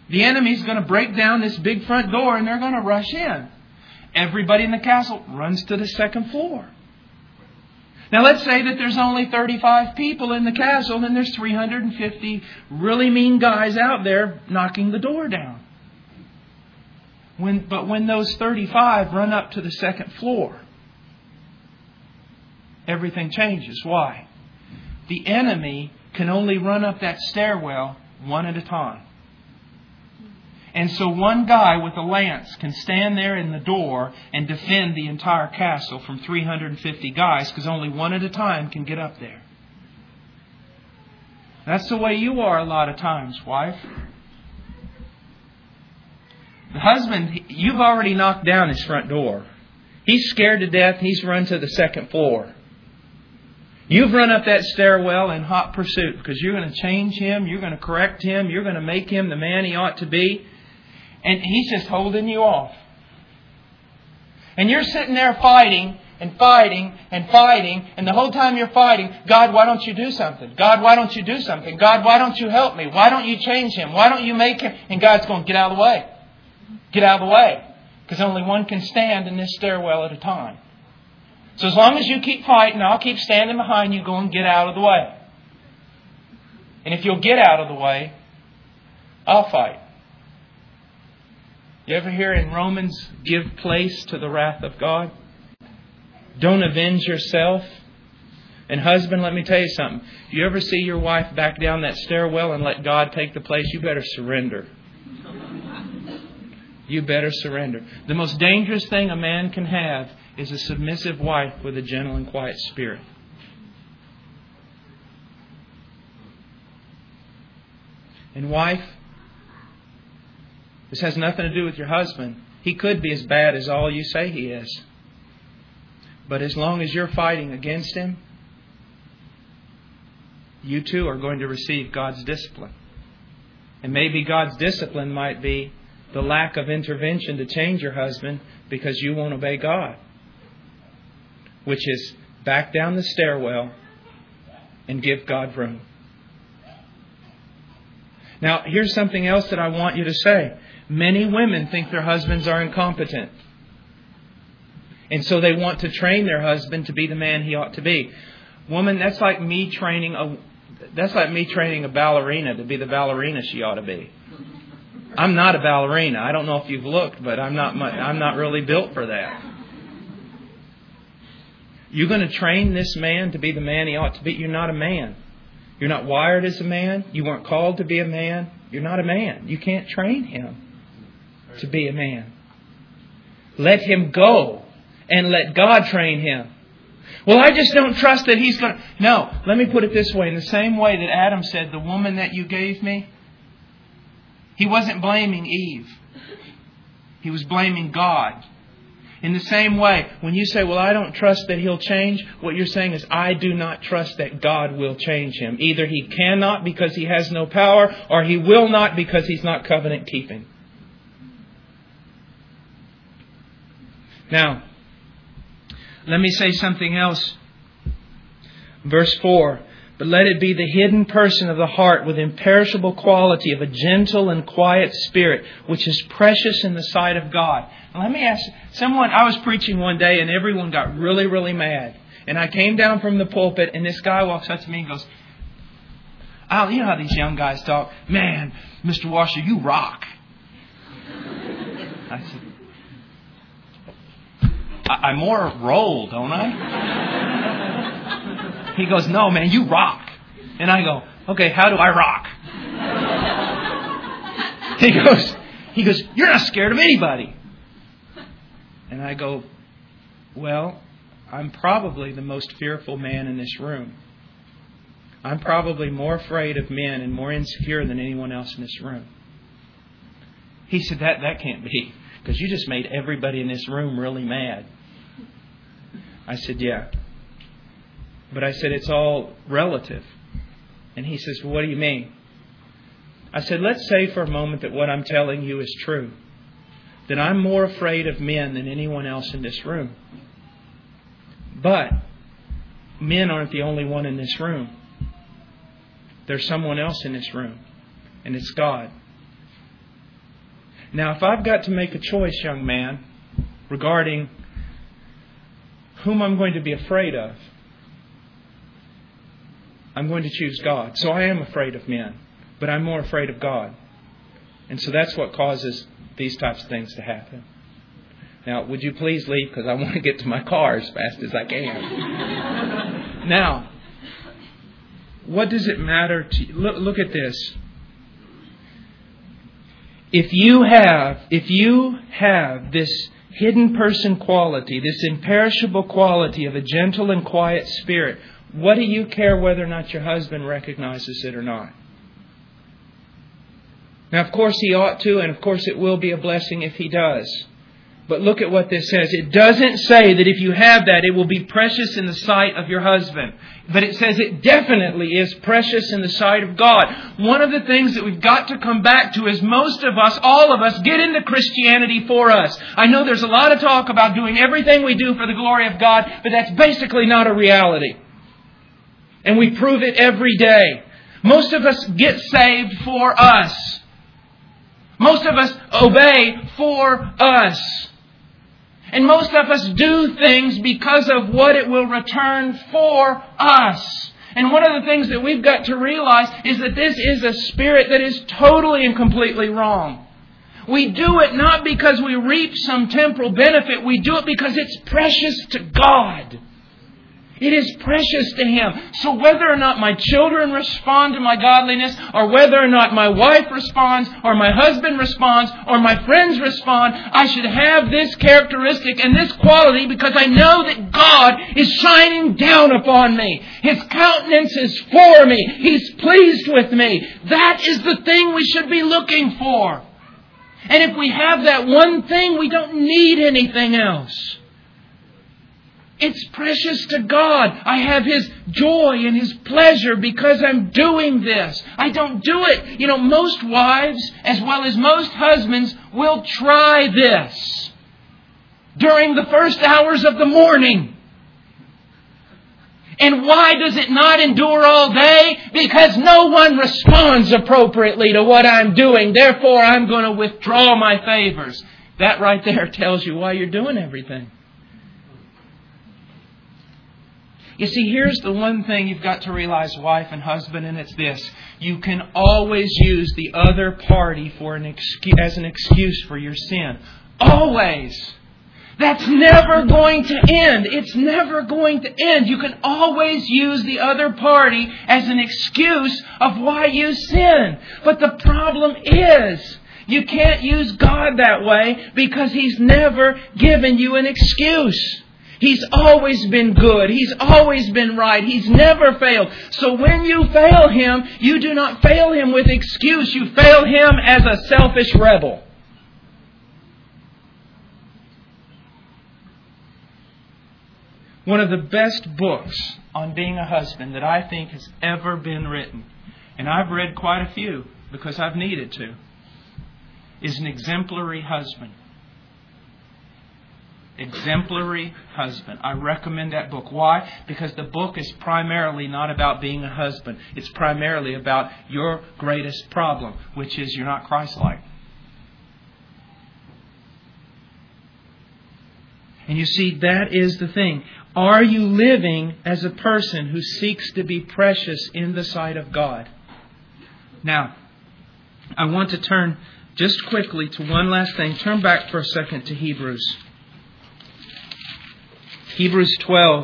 The enemy's going to break down this big front door and they're going to rush in. Everybody in the castle runs to the second floor. Now let's say that there's only thirty-five people in the castle and there's three hundred fifty really mean guys out there knocking the door down. When, but when those thirty-five run up to the second floor, everything changes. Why? The enemy can only run up that stairwell one at a time. And so one guy with a lance can stand there in the door and defend the entire castle from three hundred fifty guys, because only one at a time can get up there. That's the way you are a lot of times, wife. The husband, you've already knocked down his front door. He's scared to death. He's run to the second floor. You've run up that stairwell in hot pursuit because you're going to change him. You're going to correct him. You're going to make him the man he ought to be. And he's just holding you off. And you're sitting there fighting and fighting and fighting. And the whole time you're fighting, God, why don't you do something? God, why don't you do something? God, why don't you help me? Why don't you change him? Why don't you make him? And God's going, get out of the way. Get out of the way. Because only one can stand in this stairwell at a time. So as long as you keep fighting, I'll keep standing behind you going, get out of the way. And if you'll get out of the way, I'll fight. You ever hear in Romans, give place to the wrath of God? Don't avenge yourself. And husband, let me tell you something. If you ever see your wife back down that stairwell and let God take the place, you better surrender. You better surrender. The most dangerous thing a man can have is a submissive wife with a gentle and quiet spirit. And wife, this has nothing to do with your husband. He could be as bad as all you say he is. But as long as you're fighting against him, you too are going to receive God's discipline. And maybe God's discipline might be the lack of intervention to change your husband because you won't obey God. Which is back down the stairwell and give God room. Now, here's something else that I want you to say. Many women think their husbands are incompetent. And so they want to train their husband to be the man he ought to be. Woman, that's like me training a that's like me training a ballerina to be the ballerina she ought to be. I'm not a ballerina. I don't know if you've looked, but I'm not much, I'm not really built for that. You're going to train this man to be the man he ought to be. You're not a man. You're not wired as a man. You weren't called to be a man. You're not a man. You can't train him to be a man. Let him go and let God train him. Well, I just don't trust that he's going to... No, let me put it this way. In the same way that Adam said, the woman that you gave me, he wasn't blaming Eve. He was blaming God. In the same way, when you say, well, I don't trust that he'll change, what you're saying is, I do not trust that God will change him. Either he cannot because he has no power, or he will not because he's not covenant keeping. Now, let me say something else. Verse four. But let it be the hidden person of the heart with imperishable quality of a gentle and quiet spirit, which is precious in the sight of God. Now, let me ask someone, I was preaching one day and everyone got really, really mad. And I came down from the pulpit and this guy walks up to me and goes, oh, you know how these young guys talk? Man, Mister Washer, you rock. I said, I, I more roll, don't I? He goes, no, man, you rock. And I go, okay, how do I rock? He goes, he goes, you're not scared of anybody. And I go, well, I'm probably the most fearful man in this room. I'm probably more afraid of men and more insecure than anyone else in this room. He said, that, that can't be, because you just made everybody in this room really mad. I said, yeah. But I said, it's all relative. And he says, well, what do you mean? I said, let's say for a moment that what I'm telling you is true. That I'm more afraid of men than anyone else in this room. But men aren't the only one in this room. There's someone else in this room. And it's God. Now, if I've got to make a choice, young man, regarding whom I'm going to be afraid of, I'm going to choose God. So I am afraid of men, but I'm more afraid of God. And so that's what causes these types of things to happen. Now, would you please leave, because I want to get to my car as fast as I can. Now, what does it matter to you? Look, look at this. If you have, if you have this hidden person quality, this imperishable quality of a gentle and quiet spirit, what do you care whether or not your husband recognizes it or not? Now, of course, he ought to, and of course, it will be a blessing if he does. But look at what this says. It doesn't say that if you have that, it will be precious in the sight of your husband. But it says it definitely is precious in the sight of God. One of the things that we've got to come back to is most of us, all of us, get into Christianity for us. I know there's a lot of talk about doing everything we do for the glory of God, but that's basically not a reality. And we prove it every day. Most of us get saved for us. Most of us obey for us. And most of us do things because of what it will return for us. And one of the things that we've got to realize is that this is a spirit that is totally and completely wrong. We do it not because we reap some temporal benefit. We do it because it's precious to God. It is precious to Him. So whether or not my children respond to my godliness, or whether or not my wife responds, or my husband responds, or my friends respond, I should have this characteristic and this quality because I know that God is shining down upon me. His countenance is for me. He's pleased with me. That is the thing we should be looking for. And if we have that one thing, we don't need anything else. It's precious to God. I have His joy and His pleasure because I'm doing this. I don't do it. You know, most wives, as well as most husbands, will try this during the first hours of the morning. And why does it not endure all day? Because no one responds appropriately to what I'm doing. Therefore, I'm going to withdraw my favors. That right there tells you why you're doing everything. You see, here's the one thing you've got to realize, wife and husband, and it's this. You can always use the other party for an excuse, as an excuse for your sin. Always. That's never going to end. It's never going to end. You can always use the other party as an excuse of why you sin. But the problem is, you can't use God that way because He's never given you an excuse. He's always been good. He's always been right. He's never failed. So when you fail Him, you do not fail Him with excuse. You fail Him as a selfish rebel. One of the best books on being a husband that I think has ever been written, and I've read quite a few because I've needed to, is An Exemplary Husband. Exemplary Husband. I recommend that book. Why? Because the book is primarily not about being a husband. It's primarily about your greatest problem, which is you're not Christ-like. And you see, that is the thing. Are you living as a person who seeks to be precious in the sight of God? Now, I want to turn just quickly to one last thing. Turn back for a second to Hebrews. Hebrews twelve.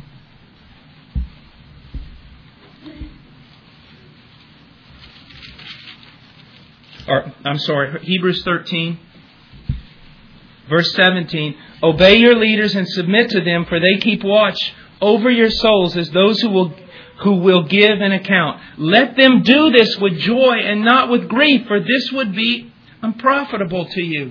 Or, I'm sorry, Hebrews thirteen. Verse seventeen. Obey your leaders and submit to them, for they keep watch over your souls as those who will who will give an account. Let them do this with joy and not with grief, for this would be unprofitable to you.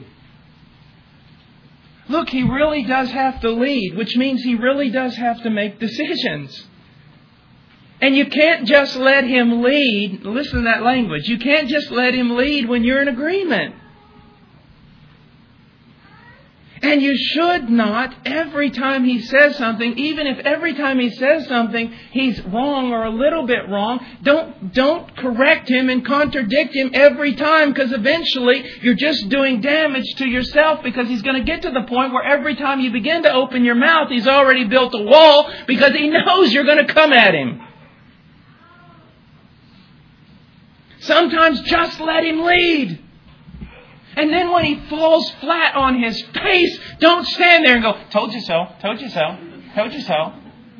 Look, He really does have to lead, which means He really does have to make decisions. And you can't just let Him lead. Listen to that language. You can't just let Him lead when you're in agreement. And you should not, every time he says something, even if every time he says something he's wrong or a little bit wrong, don't don't correct him and contradict him every time, because eventually you're just doing damage to yourself, because he's going to get to the point where every time you begin to open your mouth, he's already built a wall because he knows you're going to come at him. Sometimes just let him lead. And then when he falls flat on his face, don't stand there and go, told you so, told you so, told you so.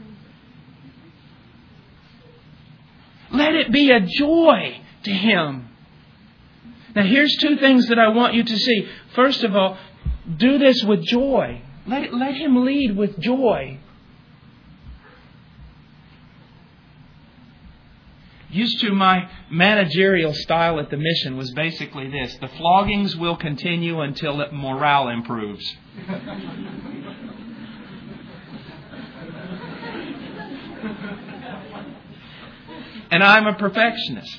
Let it be a joy to him. Now here's two things that I want you to see. First of all, do this with joy. Let it, let him lead with joy. Used to, my managerial style at the mission was basically this: the floggings will continue until morale improves. And I'm a perfectionist.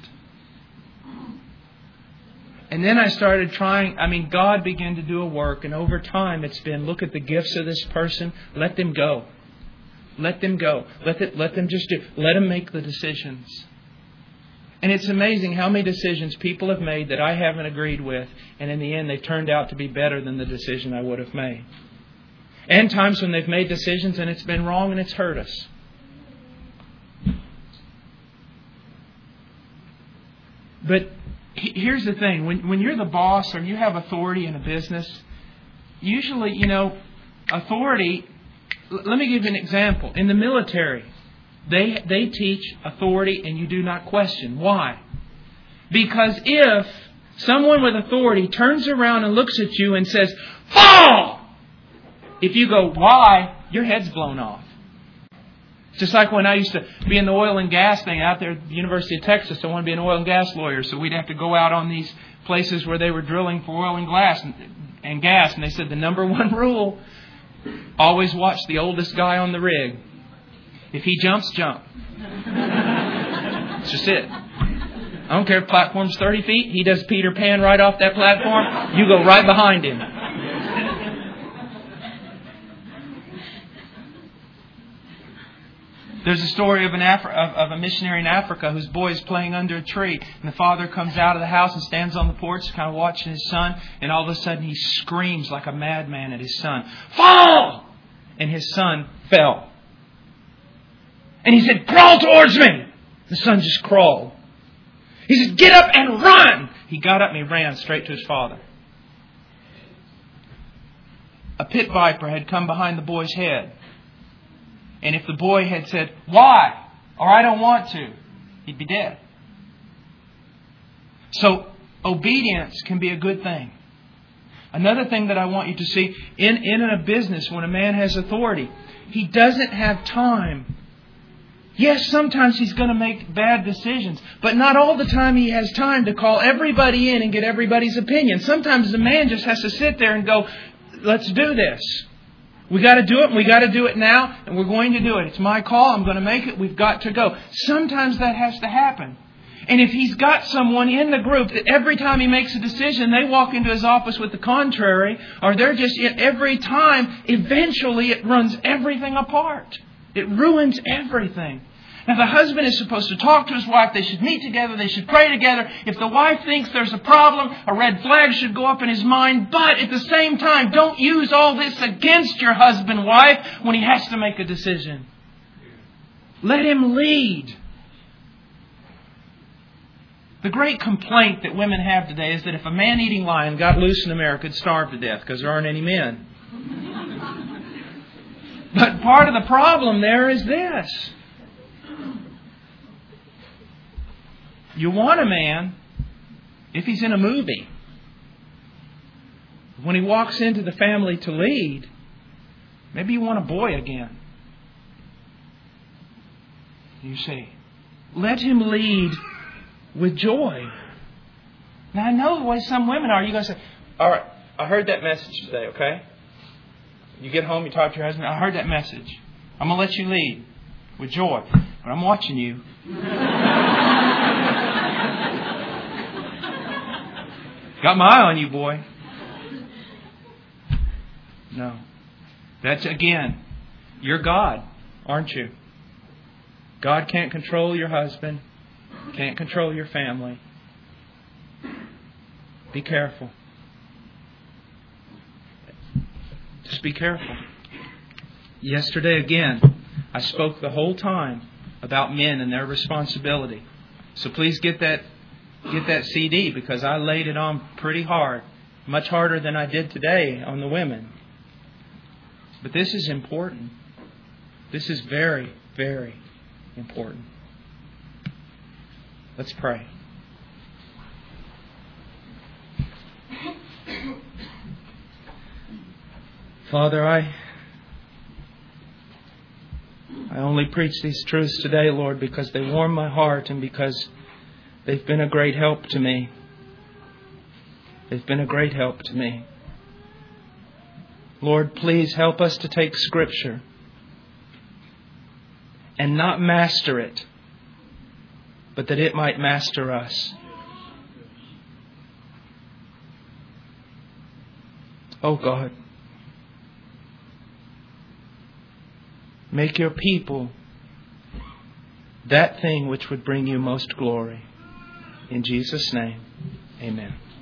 And then I started trying, I mean, God began to do a work, and over time it's been, look at the gifts of this person, let them go. Let them go. Let, it, let them just do, let them make the decisions. And it's amazing how many decisions people have made that I haven't agreed with, and in the end they've turned out to be better than the decision I would have made. And times when they've made decisions and it's been wrong and it's hurt us. But here's the thing. When, when you're the boss or you have authority in a business, usually, you know, authority... Let me give you an example. In the military, They they teach authority and you do not question. Why? Because if someone with authority turns around and looks at you and says, fall! If you go, why? Your head's blown off. Just like when I used to be in the oil and gas thing out there at the University of Texas. I wanted to be an oil and gas lawyer, so we'd have to go out on these places where they were drilling for oil and gas. And, and gas. And they said the number one rule, always watch the oldest guy on the rig. If he jumps, jump. That's just it. I don't care if platform's thirty feet. He does Peter Pan right off that platform. You go right behind him. There's a story of, an Afri- of, of a missionary in Africa whose boy is playing under a tree. And the father comes out of the house and stands on the porch kind of watching his son. And all of a sudden he screams like a madman at his son. Fall! And his son fell. And he said, crawl towards me. The son just crawled. He said, get up and run. He got up and he ran straight to his father. A pit viper had come behind the boy's head. And if the boy had said, why? Or I don't want to, he'd be dead. So obedience can be a good thing. Another thing that I want you to see, in, in a business, when a man has authority, he doesn't have time. Yes, sometimes he's going to make bad decisions, but not all the time he has time to call everybody in and get everybody's opinion. Sometimes the man just has to sit there and go, let's do this. We got to do it, and we got to do it now, and we're going to do it. It's my call. I'm going to make it. We've got to go. Sometimes that has to happen. And if he's got someone in the group that every time he makes a decision, they walk into his office with the contrary, or they're just, every time, eventually it runs everything apart. It ruins everything. Now, the husband is supposed to talk to his wife. They should meet together. They should pray together. If the wife thinks there's a problem, a red flag should go up in his mind. But at the same time, don't use all this against your husband, wife, when he has to make a decision. Let him lead. The great complaint that women have today is that if a man-eating lion got loose in America, it'd starve to death because there aren't any men. But part of the problem there is this. You want a man, if he's in a movie, when he walks into the family to lead, maybe you want a boy again. You see, let him lead with joy. Now I know the way some women are. You're going to say, all right, I heard that message today, okay? You get home, you talk to your husband, I heard that message. I'm going to let you lead with joy. But I'm watching you. Got my eye on you, boy. No. That's, again, you're God, aren't you? God can't control your husband, can't control your family. Be careful. Just be careful. Yesterday, again, I spoke the whole time about men and their responsibility. So please get that get that C D, because I laid it on pretty hard. Much harder than I did today on the women. But this is important. This is very, very important. Let's pray. Father, I I only preach these truths today, Lord, because they warm my heart and because they've been a great help to me. They've been a great help to me. Lord, please help us to take Scripture and not master it, but that it might master us. Oh God, make your people that thing which would bring you most glory. In Jesus' name, amen.